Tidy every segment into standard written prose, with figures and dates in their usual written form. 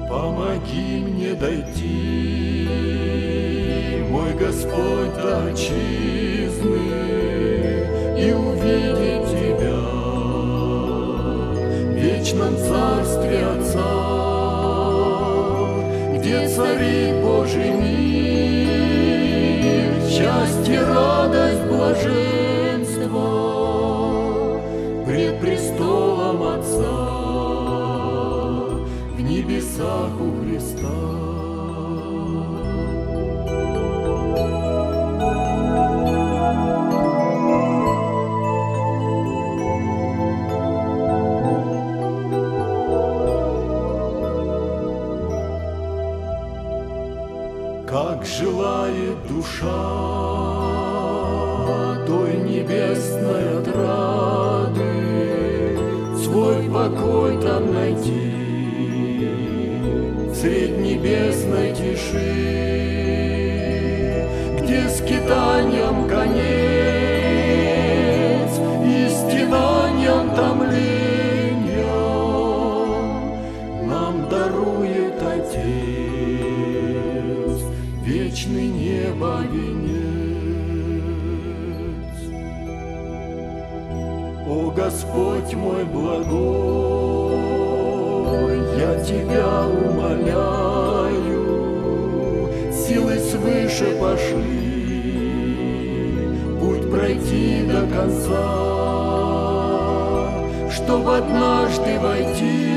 Помоги мне дойти, мой Господь, до отчизны и увидеть Тебя в вечном царстве Отца, где царит Божий мир, счастье, радость, блаженство пред престолом Отца в небесах у Христа. Как желает душа той небесной отрады, свой покой там найти средь небесной тиши, где скитанием конец и стенанием томлением нам дарует Отец вечный небо венец. О Господь мой благой, я Тебя умоляю, силы свыше пошли, путь пройти до конца, чтоб однажды войти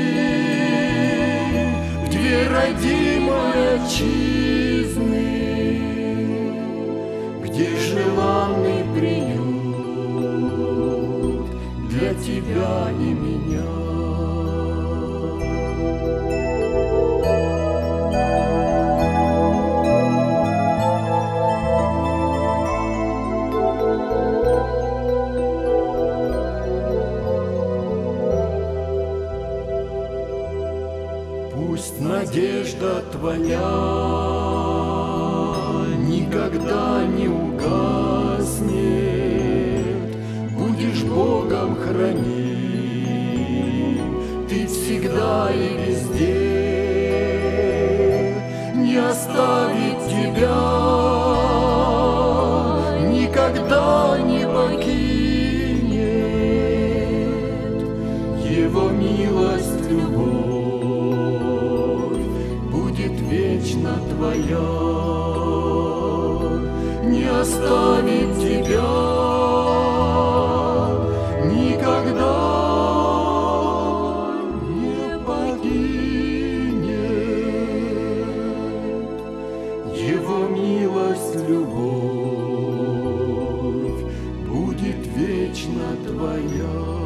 в дверь родимой отчизны, где желанный приют для Тебя и меня. Пусть надежда Твоя никогда не угаснет, будешь Богом храним Ты всегда и везде, не оставит Тебя, никогда не покинет. Его милость, любовь будет вечно Твоя, не оставит Тебя никогда, не покинет. Его милость, любовь будет вечно Твоя.